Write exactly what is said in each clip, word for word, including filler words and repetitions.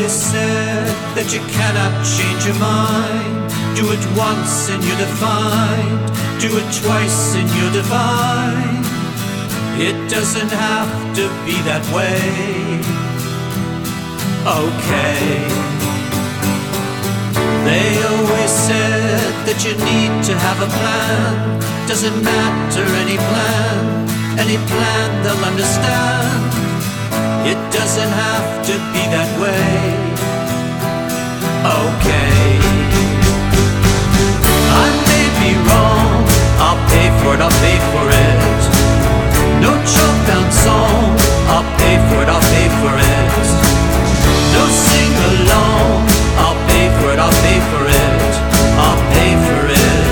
always said that you cannot change your mind. Do it once and you're defined. Do it twice and you're divine. It doesn't have to be that way. Okay. They always said that you need to have a plan. Doesn't matter any plan, any plan they'll understand. It doesn't have to be that way. Okay. I may be wrong, I'll pay for it, I'll pay for it. No chalk-bound song, I'll pay for it, I'll pay for it. No sing-along, I'll pay for it, I'll pay for it. I'll pay for it.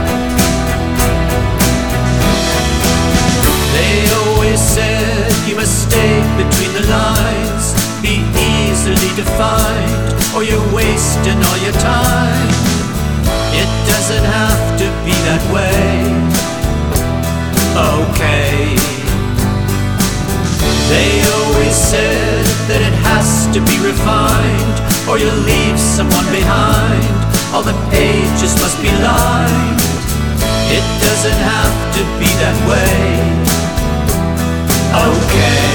They always said you must stay between the lines, be easily defined, or you're wasting all your time. It doesn't have to be that way. Okay. They always said that it has to be refined, or you'll leave someone behind. All the pages must be lined. It doesn't have to be that way. Okay.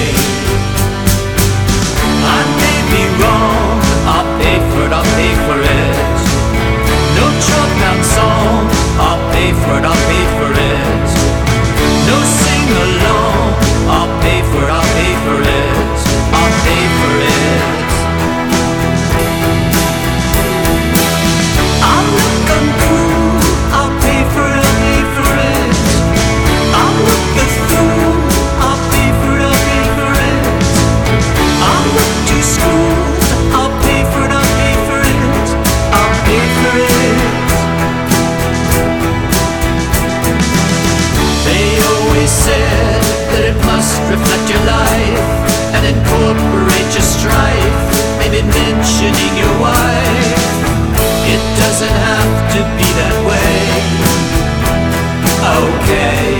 I may be wrong, I'll pay for it, I'll pay for it. No chalk-bound song, I'll pay for it, I'll pay for it. No sing-along, I'll pay for it, I'll pay for it. I'll pay for it. I'll look uncool, I'll pay for it, I'll pay for it. I'll look a fool, I'll pay for it, I'll pay for it. I'll look too schooled, I'll pay for it, I'll pay for it. I'll pay for it. They always said that it must reflect your life and incorporate your strife, maybe mentioning your wife. It doesn't have to be that way. Okay.